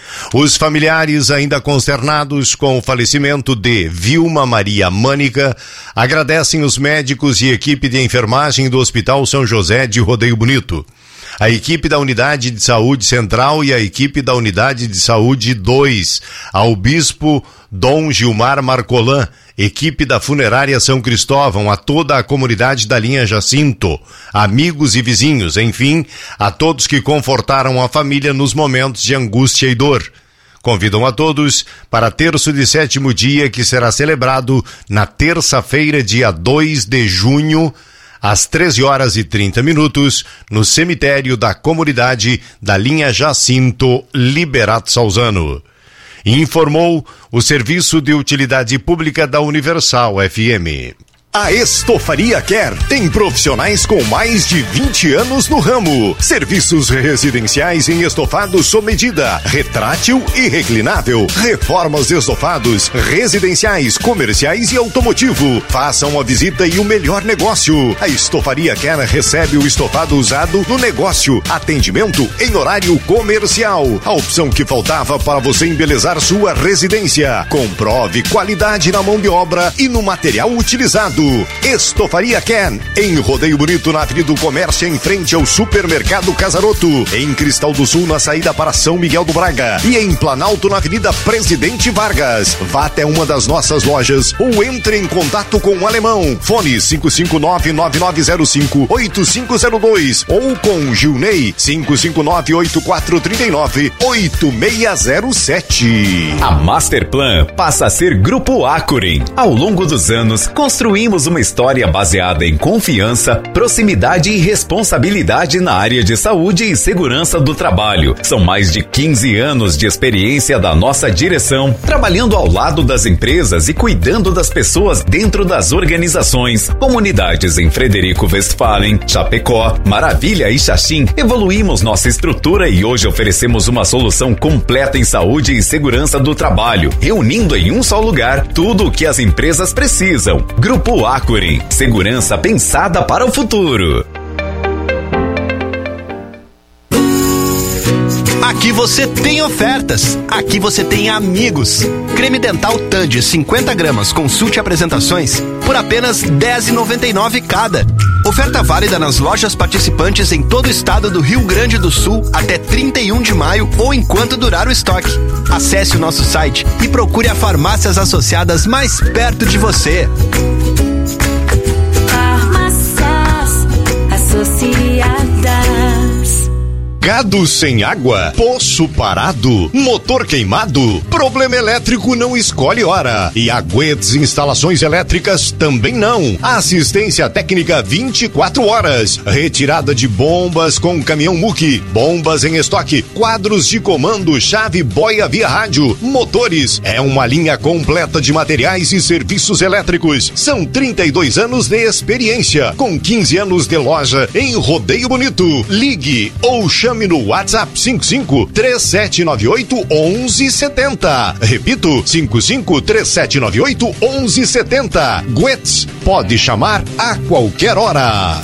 Os familiares, ainda consternados com o falecimento de Vilma Maria Mânica, agradecem os médicos e equipe de enfermagem do Hospital São José de Rodeio Bonito, a equipe da Unidade de Saúde Central e a equipe da Unidade de Saúde dois, ao Bispo Dom Gilmar Marcolan, equipe da Funerária São Cristóvão, a toda a comunidade da linha Jacinto, amigos e vizinhos, enfim, a todos que confortaram a família nos momentos de angústia e dor. Convidam a todos para terço de sétimo dia, que será celebrado na terça-feira, dia dois de junho, às treze horas e trinta minutos, no cemitério da comunidade da linha Jacinto, Liberato Salzano. Informou o Serviço de Utilidade Pública da Universal F M. A Estofaria Quer tem profissionais com mais de vinte anos no ramo. Serviços residenciais em estofados sob medida, retrátil e reclinável. Reformas de estofados residenciais, comerciais e automotivo. Faça uma visita e o melhor negócio. A Estofaria Quer recebe o estofado usado no negócio. Atendimento em horário comercial. A opção que faltava para você embelezar sua residência. Comprove qualidade na mão de obra e no material utilizado. Estofaria Ken, em Rodeio Bonito, na Avenida do Comércio, em frente ao Supermercado Casaroto, em Cristal do Sul, na saída para São Miguel do Braga, e em Planalto, na Avenida Presidente Vargas. Vá até uma das nossas lojas ou entre em contato com o Alemão. Fone cinco cinco nove nove nove zero cinco oito cinco zero dois ou com Gilney cinco cinco nove oito quatro três nove oito seis zero sete. A Masterplan passa a ser Grupo Acuren. Ao longo dos anos, construímos uma história baseada em confiança, proximidade e responsabilidade na área de saúde e segurança do trabalho. São mais de quinze anos de experiência da nossa direção, trabalhando ao lado das empresas e cuidando das pessoas dentro das organizações. Comunidades em Frederico Westphalen, Chapecó, Maravilha e Xaxim. Evoluímos nossa estrutura e hoje oferecemos uma solução completa em saúde e segurança do trabalho, reunindo em um só lugar tudo o que as empresas precisam. Grupo Acuren, segurança pensada para o futuro. Aqui você tem ofertas, aqui você tem amigos. Creme dental Tandy cinquenta gramas, consulte apresentações por apenas dez reais e noventa e nove centavos cada. Oferta válida nas lojas participantes em todo o estado do Rio Grande do Sul até trinta e um de maio ou enquanto durar o estoque. Acesse o nosso site e procure a farmácias associadas mais perto de você. Farmácias Associadas. Gado sem água, poço parado, motor queimado, problema elétrico não escolhe hora. E a Guedes Instalações Elétricas também não. Assistência técnica vinte e quatro horas. Retirada de bombas com caminhão Muque, bombas em estoque, quadros de comando, chave boia via rádio, motores. É uma linha completa de materiais e serviços elétricos. São trinta e dois anos de experiência, com quinze anos de loja em Rodeio Bonito. Ligue ou chame no WhatsApp cinco cinco três sete nove oito um um sete zero. Repito, cinco cinco três sete nove oito um um sete zero. Guedes, pode chamar a qualquer hora.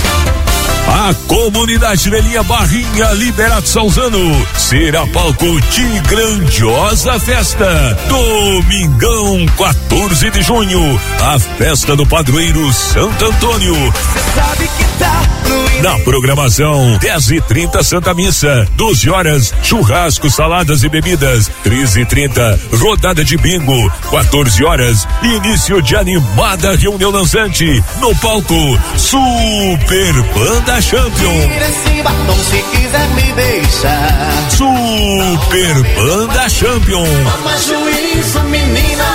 A comunidade Velhinha Barrinha Liberato Salzano será palco de grandiosa festa. Domingão, quatorze de junho, a festa do padroeiro Santo Antônio. Sabe que tá na programação, dez e trinta Santa Missa, doze horas churrasco, saladas e bebidas, treze e trinta rodada de bingo, quatorze horas início de animada reunião dançante no palco Super Banda Champion. Tira esse batom se quiser me deixar. Super Banda Champion. Toma juízo, menina,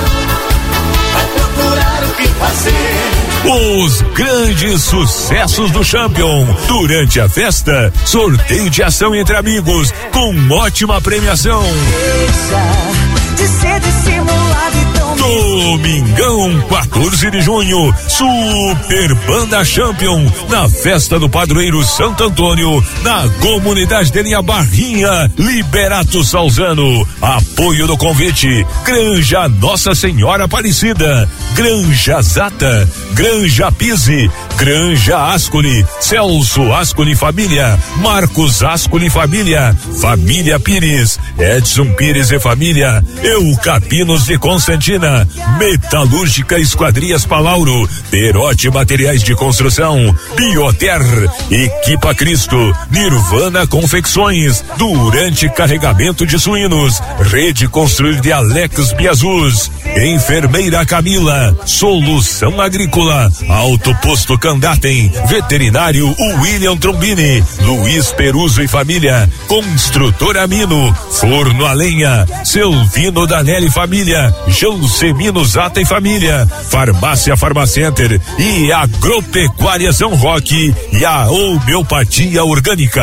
vai procurar o que fazer. Os grandes sucessos do Champion. Durante a festa, sorteio de ação entre amigos com ótima premiação. Deixa de ser dissimulado e tão Domingão, quatorze de junho, Super Banda Champion, na festa do padroeiro Santo Antônio, na comunidade de Linha Barrinha, Liberato Salzano. Apoio do convite, Granja Nossa Senhora Aparecida, Granja Zata, Granja Pise, Granja Ascoli, Celso Ascoli Família, Marcos Ascoli Família, Família Pires, Edson Pires e Família, Eucapinos de Constantina, Metalúrgica Esquadrias Palauro, Perote Materiais de Construção, Bioter, Equipa Cristo, Nirvana Confecções, Durante Carregamento de Suínos, Rede Construir de Alex Biazus, Enfermeira Camila, Solução Agrícola, Alto Posto Candatem, Veterinário William Trombini, Luiz Peruso e Família, Construtora Mino, Forno a Lenha, Selvino Danelli Família, Jansemino Zata e Família, Farmácia Farmacenter e Agropecuária São Roque e a Homeopatia Orgânica.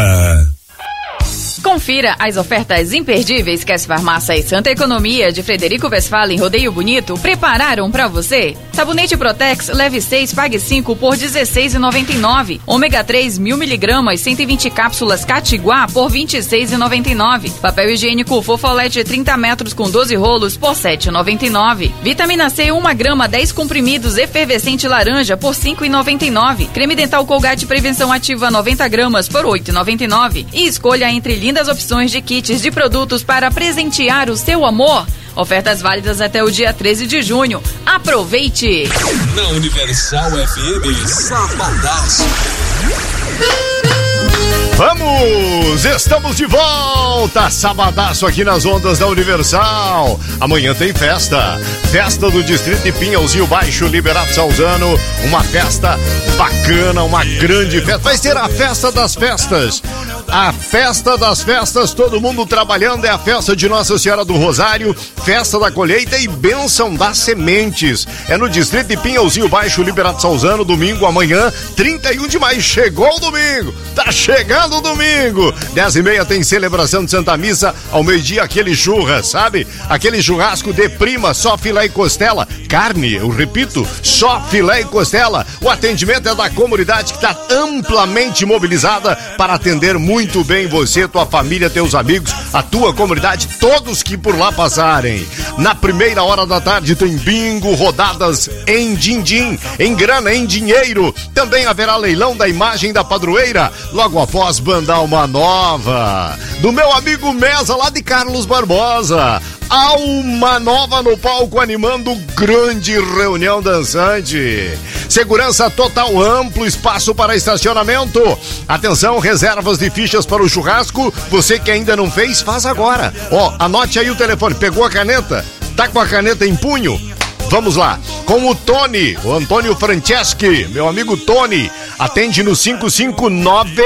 Confira as ofertas imperdíveis que as farmácias Santa Economia de Frederico Westphalen Rodeio Bonito prepararam para você. Sabonete Protex, leve seis, pague cinco por dezesseis reais e noventa e nove centavos. Ômega três, mil miligramas, cento e vinte cápsulas Catiguá por vinte e seis reais e noventa e nove centavos. Papel higiênico Fofolete trinta metros com doze rolos por sete reais e noventa e nove centavos. Vitamina C, uma grama, dez comprimidos, efervescente laranja por cinco reais e noventa e nove centavos. Creme dental Colgate Prevenção Ativa noventa gramas por oito reais e noventa e nove centavos. E escolha entre lindas opções de kits de produtos para presentear o seu amor. Ofertas válidas até o dia treze de junho. Aproveite! Na Universal F M, Sabadaço. Vamos! Estamos de volta! Sabadaço aqui nas ondas da Universal. Amanhã tem festa. Festa do Distrito de Pinhalzinho Baixo, Liberato Salzano. Uma festa bacana, uma grande festa. Vai ser a festa das festas. A festa das festas, todo mundo trabalhando. É a festa de Nossa Senhora do Rosário, festa da colheita e bênção das sementes. É no Distrito de Pinhalzinho Baixo, Liberato Salzano, domingo, amanhã, trinta e um de maio. Chegou o domingo! Tá chegando o domingo! dez e meia tem celebração de Santa Missa, ao meio-dia aquele churras, sabe? Aquele churrasco de prima, só filé e costela. Carne, eu repito, só filé e costela. O atendimento é da comunidade que está amplamente mobilizada para atender muito bem você, tua família, teus amigos, a tua comunidade, todos que por lá passarem. Na primeira hora da tarde tem bingo, rodadas em din-din, em grana, em dinheiro. Também haverá leilão da imagem da padroeira, logo após Banda Alma Nova, do meu amigo Mesa, lá de Carlos Barbosa. Alma Nova no palco animando grande reunião dançante. Segurança total, amplo espaço para estacionamento. Atenção, reservas de fichas para o churrasco. Você que ainda não fez, faz agora. Ó, anote aí o telefone. Pegou a caneta? Tá com a caneta em punho? Vamos lá, com o Tony, o Antônio Franceschi, meu amigo Tony, atende no cinco cinco nove,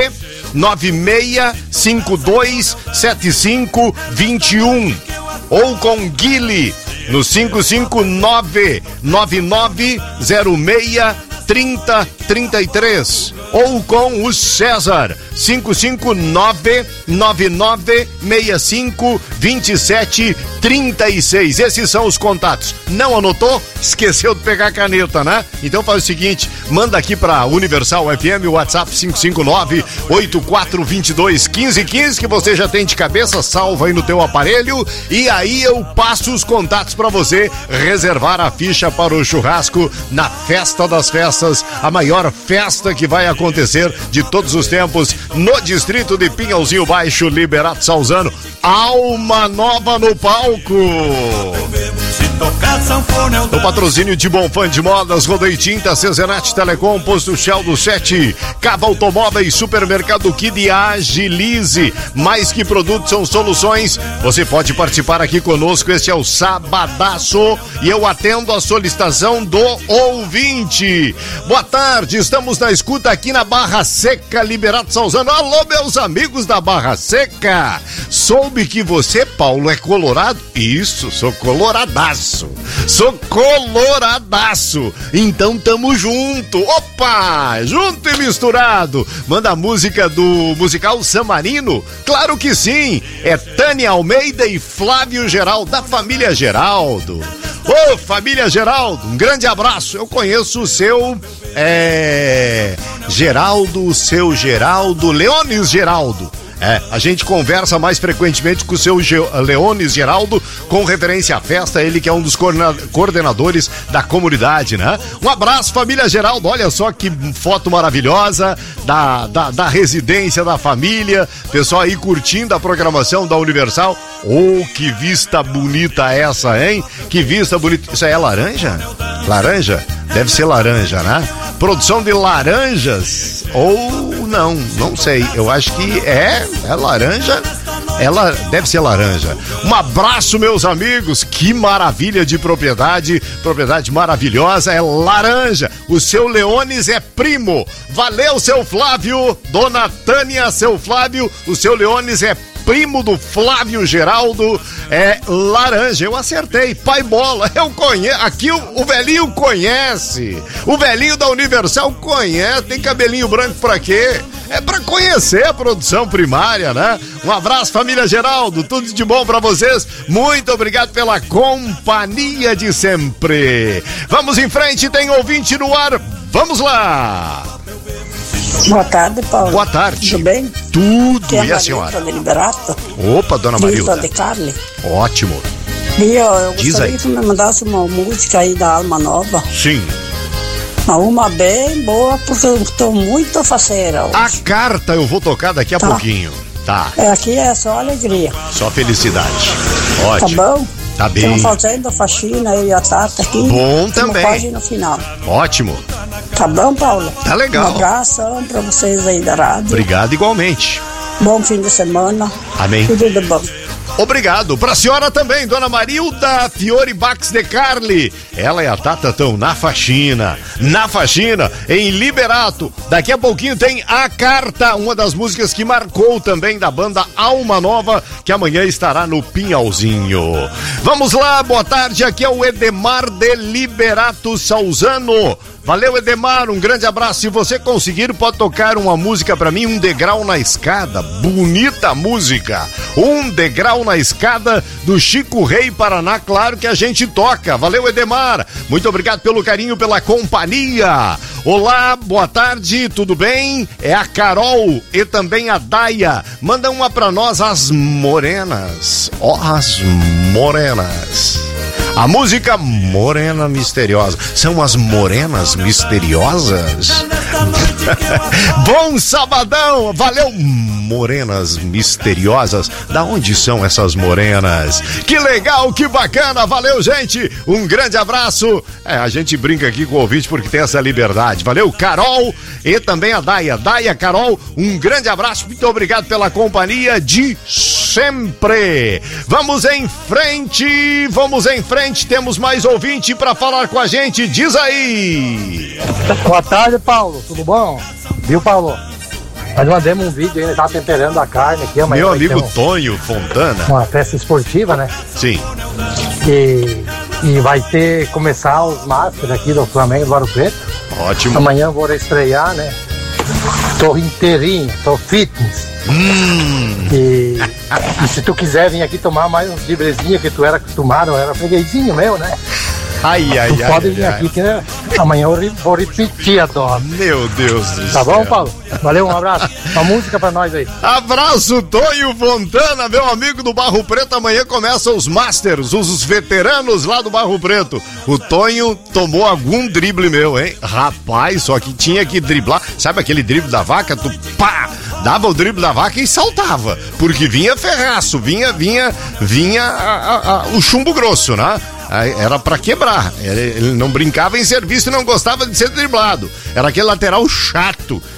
nove seis cinco dois sete cinco dois um ou com Guile no cinco cinco nove nove nove zero seis trinta trinta e três ou com o César cinco cinco nove nove nove seis cinco dois sete trinta e seis. Esses são os contatos. Não anotou? Esqueceu de pegar a caneta, né? Então faz o seguinte, manda aqui pra Universal F M o WhatsApp cinco cinco nove oito quatro dois dois um cinco um cinco que você já tem de cabeça, salva aí no teu aparelho e aí eu passo os contatos pra você reservar a ficha para o churrasco na Festa das Festas, a maior festa que vai acontecer de todos os tempos no distrito de Pinhalzinho Baixo, Liberato Salzano. Alma Nova no palco. No patrocínio de Bonfã de Modas, Rodeio Tinta, Cezenat Telecom, Posto Shell do sete, Cava Automóveis, Supermercado Kid e Agilize. Mais que produtos, são soluções. Você pode participar aqui conosco. Este é o Sabadaço e eu atendo a solicitação do ouvinte. Boa tarde, estamos na escuta aqui na Barra Seca, Liberato Salzano. Alô, meus amigos da Barra Seca. Soube que você, Paulo, é colorado? Isso, sou coloradaço. Sou coloradaço. Então tamo junto. Opa! Junto e misturado. Manda a música do musical Samarino? Claro que sim. É Tânia Almeida e Flávio Geraldo, da família Geraldo. Ô, família Geraldo, um grande abraço. Eu conheço o seu é, Geraldo, o seu Geraldo, Leones Geraldo. É, a gente conversa mais frequentemente com o seu Ge- Leones Geraldo, com referência à festa, ele que é um dos coordena- coordenadores da comunidade, né? Um abraço, família Geraldo, olha só que foto maravilhosa da, da, da residência da família, pessoal aí curtindo a programação da Universal. Oh, que vista bonita essa, hein? Que vista bonita. Isso aí é laranja? Laranja? Deve ser laranja, né? Produção de laranjas ou não, não sei. Eu acho que é, é laranja. Ela deve ser laranja. Um abraço, meus amigos. Que maravilha de propriedade. Propriedade maravilhosa. É laranja. O seu Leones é primo. Valeu, seu Flávio. Dona Tânia, seu Flávio. O seu Leones é primo do Flávio Geraldo. É laranja. Eu acertei. Pai bola. Eu conheço. Aqui o, o velhinho conhece. O velhinho da Universal conhece. Tem cabelinho branco pra quê? É pra conhecer a produção primária, né? Um abraço, família Geraldo, tudo de bom pra vocês. Muito obrigado pela companhia de sempre. Vamos em frente, tem ouvinte no ar. Vamos lá. Boa tarde, Paulo. Boa tarde. Tudo bem? Tudo. Que é e a senhora? De Liberato. Opa, dona Marilda. de Carli. Ótimo. E eu, eu Diz gostaria aí. que me mandasse uma música aí da Alma Nova. Sim. Uma bem boa, porque eu estou muito faceira hoje. A carta eu vou tocar daqui a Tá. pouquinho. Tá. É, aqui é só alegria. Só felicidade. Ótimo. Tá bom? Tá bem. Estamos fazendo a faxina, eu e a Tata aqui. Bom Estamos também. quase no final. Ótimo. Tá bom, Paulo? Tá legal. Um abração pra vocês aí da rádio. Obrigado igualmente. Bom fim de semana. Amém. Tudo de bom. Obrigado. Pra senhora também, dona Marilda Fiore Bax de Carli. Ela e a Tata estão na faxina. Na faxina, em Liberato. Daqui a pouquinho tem A Carta, uma das músicas que marcou também da banda Alma Nova, que amanhã estará no Pinhalzinho. Vamos lá, boa tarde. Aqui é o Edemar de Liberato Salzano. Valeu, Edemar, um grande abraço. Se você conseguir, pode tocar uma música pra mim, Um Degrau na Escada. Bonita música. Um Degrau na Escada, do Chico Rei Paraná, claro que a gente toca. Valeu, Edemar. Muito obrigado pelo carinho, pela companhia. Olá, boa tarde, tudo bem? É a Carol e também a Daia. Manda uma pra nós, As Morenas. Ó, oh, As Morenas. A música Morena Misteriosa. São as morenas misteriosas? Bom sabadão! Valeu, morenas misteriosas. Da onde são essas morenas? Que legal, que bacana! Valeu, gente! Um grande abraço! É, a gente brinca aqui com o ouvinte porque tem essa liberdade. Valeu, Carol e também a Daia. Daia, Carol, um grande abraço. Muito obrigado pela companhia de sempre. Vamos em frente, vamos em frente. Temos mais ouvinte para falar com a gente. Diz aí. Boa tarde, Paulo. Tudo bom? Viu, Paulo? Nós mandamos um vídeo aí, ele tá temperando a carne aqui. Meu amigo um, Tonho Fontana. Uma festa esportiva, né? Sim. E, e vai ter, começar os Masters aqui do Flamengo, do Ouro Preto. Ótimo. Amanhã eu vou estrear, né? Tô inteirinho, tô fitness. Hum. E, e se tu quiser vir aqui tomar mais uns librezinhos que tu era acostumado, eu era freguesinho meu, né? Ai, ai, tu ai. pode ai, vir ai. aqui que né? Amanhã eu vou repetir a dose. Meu Deus do céu. Tá bom, Paulo? Valeu, um abraço. Uma música pra nós aí. Abraço, Tonho Fontana, meu amigo do Barro Preto. Amanhã começam os Masters, os veteranos lá do Barro Preto. O Tonho tomou algum drible meu, hein? Rapaz, só que tinha que driblar. Sabe aquele drible da vaca? Tu pá! Dava o drible da vaca e saltava. Porque vinha ferraço, vinha, vinha, vinha a, a, a, o chumbo grosso, né? Era pra quebrar. Ele não brincava em serviço e não gostava de ser driblado. Era aquele lateral chato.